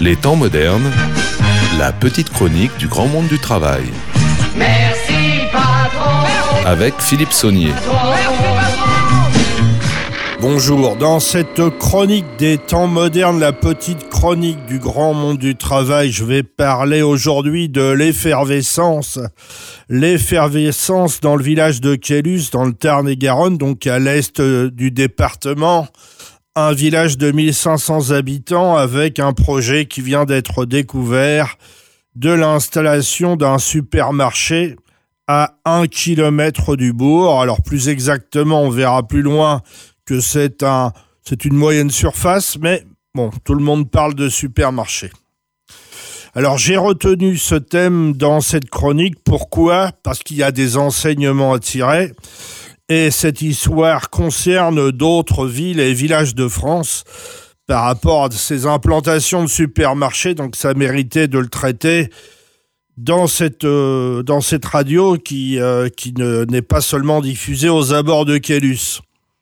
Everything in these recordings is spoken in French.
Les temps modernes, la petite chronique du grand monde du travail. Merci patron. Avec Philippe Saunier. Bonjour, dans cette chronique des temps modernes, la petite chronique du grand monde du travail, je vais parler aujourd'hui de l'effervescence. L'effervescence dans le village de Caylus, dans le Tarn-et-Garonne, donc à l'est du département. Un village de 1500 habitants avec un projet qui vient d'être découvert de l'installation d'un supermarché à 1 kilomètre du bourg. Alors plus exactement, on verra plus loin que c'est une moyenne surface, mais bon, tout le monde parle de supermarché. Alors j'ai retenu ce thème dans cette chronique. Pourquoi ? Parce qu'il y a des enseignements à tirer. Et cette histoire concerne d'autres villes et villages de France par rapport à ces implantations de supermarchés. Donc ça méritait de le traiter dans cette radio qui n'est pas seulement diffusée aux abords de Caylus.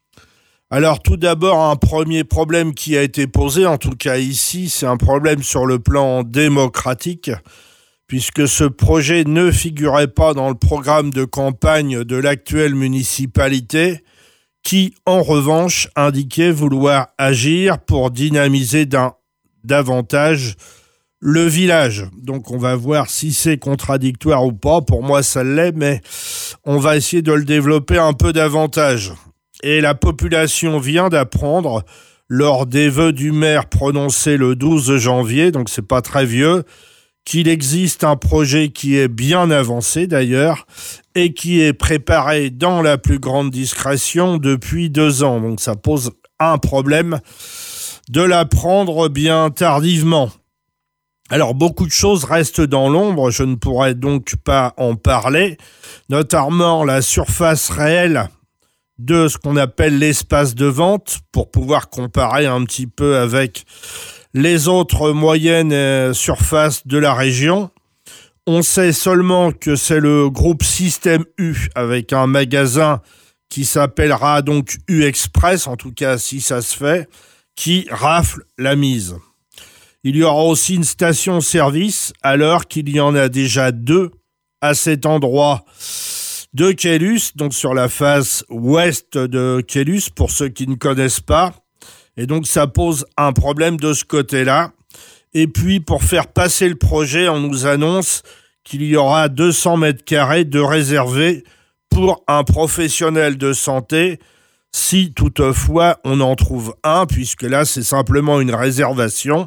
Alors tout d'abord, un premier problème qui a été posé, en tout cas ici, c'est un problème sur le plan démocratique, puisque ce projet ne figurait pas dans le programme de campagne de l'actuelle municipalité, qui, en revanche, indiquait vouloir agir pour dynamiser davantage le village. Donc on va voir si c'est contradictoire ou pas. Pour moi, ça l'est, mais on va essayer de le développer un peu davantage. Et la population vient d'apprendre, lors des vœux du maire prononcés le 12 janvier, donc c'est pas très vieux, qu'il existe un projet qui est bien avancé d'ailleurs et qui est préparé dans la plus grande discrétion depuis 2 ans. Donc ça pose un problème de l'apprendre bien tardivement. Alors beaucoup de choses restent dans l'ombre, je ne pourrais donc pas en parler, notamment la surface réelle de ce qu'on appelle l'espace de vente, pour pouvoir comparer un petit peu avec les autres moyennes surfaces de la région. On sait seulement que c'est le groupe Système U, avec un magasin qui s'appellera donc U-Express, en tout cas si ça se fait, qui rafle la mise. Il y aura aussi une station-service, alors qu'il y en a déjà 2 à cet endroit de Caylus, donc sur la face ouest de Caylus, pour ceux qui ne connaissent pas. Et donc ça pose un problème de ce côté-là. Et puis pour faire passer le projet, on nous annonce qu'il y aura 200 mètres carrés de réservés pour un professionnel de santé, si toutefois on en trouve un, puisque là c'est simplement une réservation.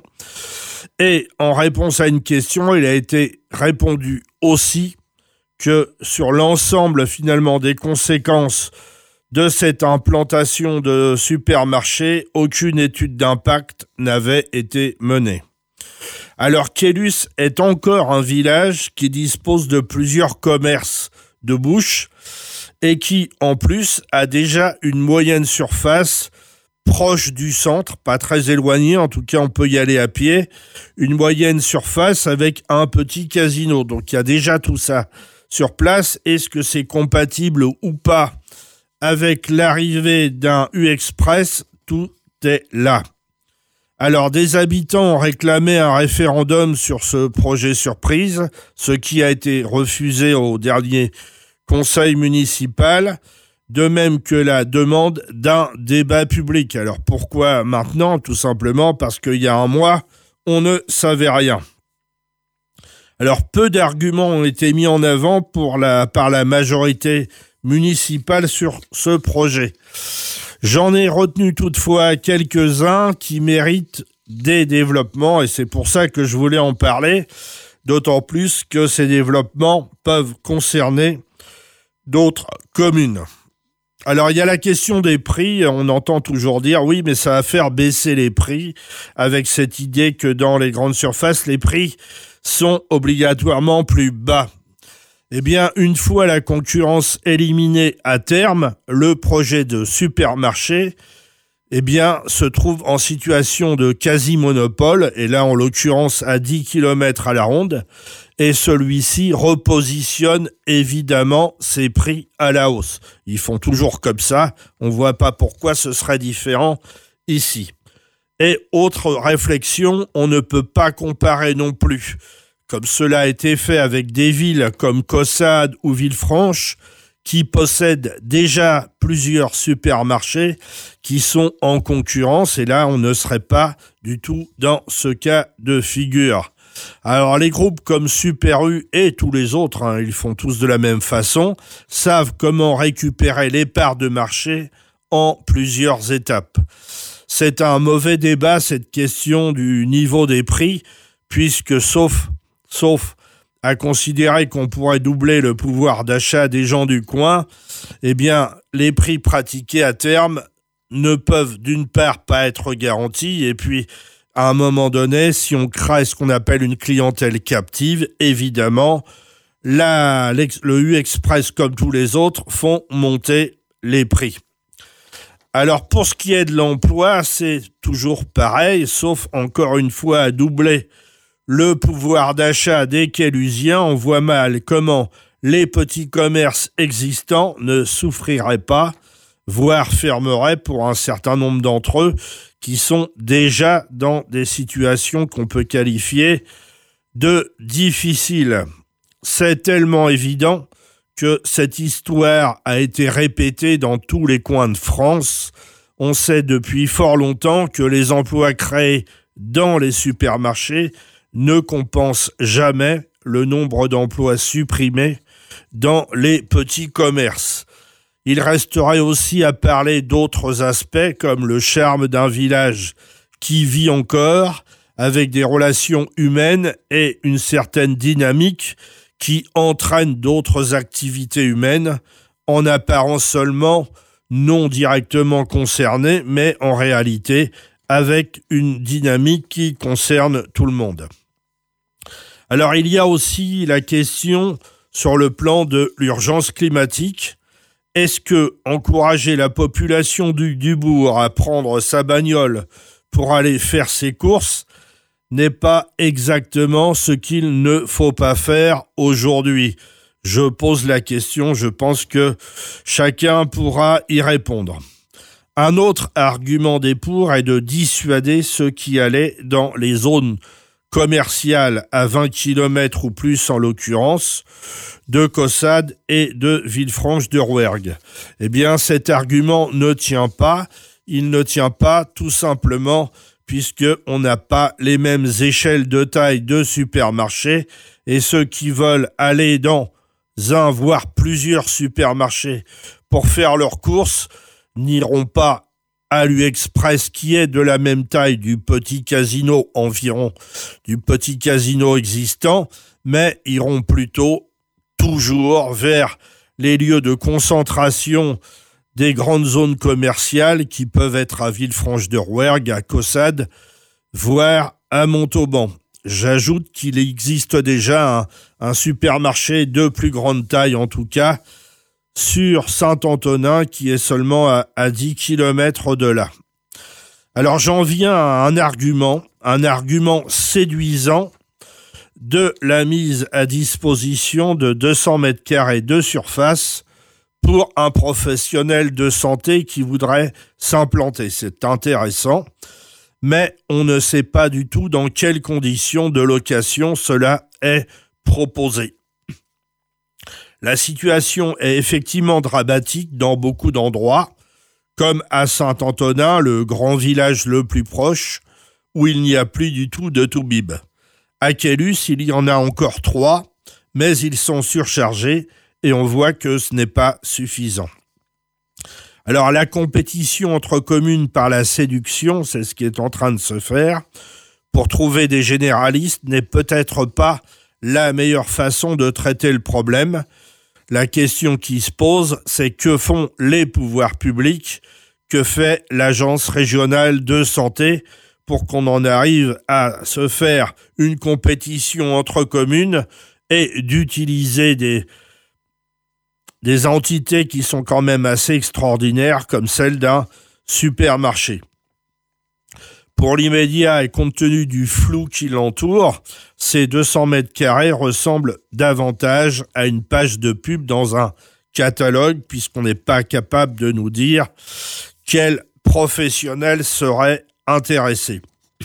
Et en réponse à une question, il a été répondu aussi que sur l'ensemble finalement des conséquences de cette implantation de supermarché, aucune étude d'impact n'avait été menée. Alors Caylus est encore un village qui dispose de plusieurs commerces de bouche et qui, en plus, a déjà une moyenne surface proche du centre, pas très éloignée, en tout cas on peut y aller à pied, une moyenne surface avec un petit casino. Donc il y a déjà tout ça sur place. Est-ce que c'est compatible ou pas avec l'arrivée d'un U-Express? Tout est là. Alors, des habitants ont réclamé un référendum sur ce projet surprise, ce qui a été refusé au dernier conseil municipal, de même que la demande d'un débat public. Alors, pourquoi maintenant? Tout simplement parce qu'il y a un mois, on ne savait rien. Alors, peu d'arguments ont été mis en avant par la majorité municipale sur ce projet. J'en ai retenu toutefois quelques-uns qui méritent des développements et c'est pour ça que je voulais en parler, d'autant plus que ces développements peuvent concerner d'autres communes. Alors, il y a la question des prix. On entend toujours dire, oui, mais ça va faire baisser les prix, avec cette idée que dans les grandes surfaces, les prix sont obligatoirement plus bas. Eh bien, une fois la concurrence éliminée à terme, le projet de supermarché, se trouve en situation de quasi-monopole, et là, en l'occurrence, à 10 km à la ronde, et celui-ci repositionne évidemment ses prix à la hausse. Ils font toujours comme ça, on ne voit pas pourquoi ce serait différent ici. Et autre réflexion, on ne peut pas comparer non plus, comme cela a été fait avec des villes comme Caussade ou Villefranche, qui possèdent déjà plusieurs supermarchés qui sont en concurrence, et là on ne serait pas du tout dans ce cas de figure. Alors les groupes comme Super U et tous les autres, ils font tous de la même façon, savent comment récupérer les parts de marché en plusieurs étapes. C'est un mauvais débat, cette question du niveau des prix, puisque sauf à considérer qu'on pourrait doubler le pouvoir d'achat des gens du coin, eh bien, les prix pratiqués à terme ne peuvent d'une part pas être garantis, et puis, à un moment donné, si on crée ce qu'on appelle une clientèle captive, évidemment, le U-Express, comme tous les autres, font monter les prix. Alors, pour ce qui est de l'emploi, c'est toujours pareil, sauf encore une fois à doubler le pouvoir d'achat des Kélusiens. On voit mal comment les petits commerces existants ne souffriraient pas, voire fermeraient pour un certain nombre d'entre eux qui sont déjà dans des situations qu'on peut qualifier de difficiles. C'est tellement évident que cette histoire a été répétée dans tous les coins de France. On sait depuis fort longtemps que les emplois créés dans les supermarchés ne compensent jamais le nombre d'emplois supprimés dans les petits commerces. Il resterait aussi à parler d'autres aspects comme le charme d'un village qui vit encore avec des relations humaines et une certaine dynamique qui entraîne d'autres activités humaines, en apparence seulement non directement concernées, mais en réalité avec une dynamique qui concerne tout le monde. Alors il y a aussi la question sur le plan de l'urgence climatique. Est-ce que encourager la population du bourg à prendre sa bagnole pour aller faire ses courses n'est pas exactement ce qu'il ne faut pas faire aujourd'hui? Je pose la question, je pense que chacun pourra y répondre. Un autre argument des pour est de dissuader ceux qui allaient dans les zones commerciales à 20 km ou plus en l'occurrence, de Caussade et de Villefranche de Rouergue. Eh bien, cet argument ne tient pas. Il ne tient pas tout simplement puisqu'on n'a pas les mêmes échelles de taille de supermarchés et ceux qui veulent aller dans un, voire plusieurs supermarchés pour faire leurs courses n'iront pas à l'U-Express qui est de la même taille du petit casino environ, du petit casino existant, mais iront plutôt toujours vers les lieux de concentration des grandes zones commerciales qui peuvent être à Villefranche de Rouergue, à Caussade, voire à Montauban. J'ajoute qu'il existe déjà un supermarché de plus grande taille en tout cas, sur Saint-Antonin qui est seulement à 10 km de là. Alors j'en viens à un argument séduisant de la mise à disposition de 200 mètres carrés de surface pour un professionnel de santé qui voudrait s'implanter. C'est intéressant, mais on ne sait pas du tout dans quelles conditions de location cela est proposé. La situation est effectivement dramatique dans beaucoup d'endroits, comme à Saint-Antonin, le grand village le plus proche, où il n'y a plus du tout de toubib. À Caylus, il y en a encore 3, mais ils sont surchargés et on voit que ce n'est pas suffisant. Alors la compétition entre communes par la séduction, c'est ce qui est en train de se faire, pour trouver des généralistes n'est peut-être pas la meilleure façon de traiter le problème. La question qui se pose, c'est que font les pouvoirs publics, que fait l'agence régionale de santé pour qu'on en arrive à se faire une compétition entre communes et d'utiliser des entités qui sont quand même assez extraordinaires comme celle d'un supermarché. Pour l'immédiat et compte tenu du flou qui l'entoure, ces 200 mètres carrés ressemblent davantage à une page de pub dans un catalogue puisqu'on n'est pas capable de nous dire quel professionnel serait intéressés.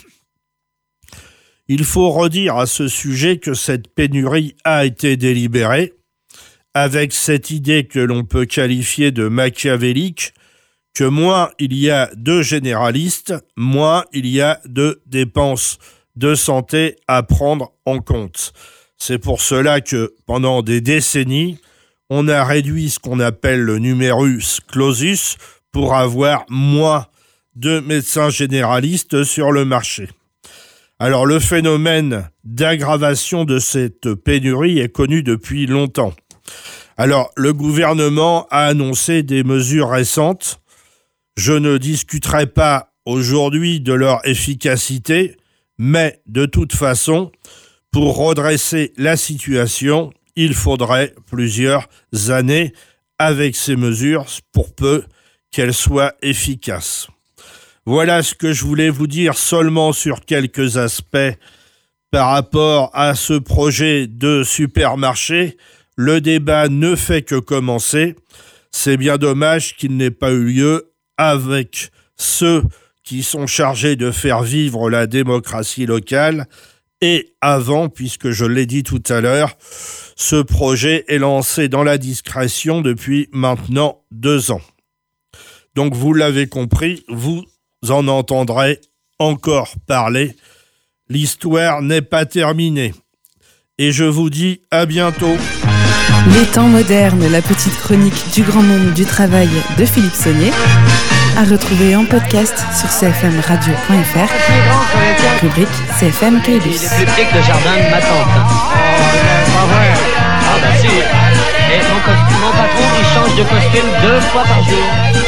Il faut redire à ce sujet que cette pénurie a été délibérée avec cette idée que l'on peut qualifier de machiavélique, que moins il y a de généralistes, moins il y a de dépenses de santé à prendre en compte. C'est pour cela que pendant des décennies, on a réduit ce qu'on appelle le numerus clausus pour avoir moins de médecins généralistes sur le marché. Alors le phénomène d'aggravation de cette pénurie est connu depuis longtemps. Alors le gouvernement a annoncé des mesures récentes. Je ne discuterai pas aujourd'hui de leur efficacité, mais de toute façon, pour redresser la situation, il faudrait plusieurs années avec ces mesures pour peu qu'elles soient efficaces. Voilà ce que je voulais vous dire seulement sur quelques aspects par rapport à ce projet de supermarché. Le débat ne fait que commencer. C'est bien dommage qu'il n'ait pas eu lieu avec ceux qui sont chargés de faire vivre la démocratie locale. Et avant, puisque je l'ai dit tout à l'heure, ce projet est lancé dans la discrétion depuis maintenant 2 ans. Donc vous l'avez compris, vous en entendrez encore parler. L'histoire n'est pas terminée. Et je vous dis à bientôt. Les temps modernes, la petite chronique du grand monde du travail de Philippe Saunier, à retrouver en podcast sur cfmradio.fr, rubrique CFM Caylus. Il est plus petit que le jardin de ma tante. Pas vrai. Ah bah si. Et mon patron, il change de costume 2 fois par jour.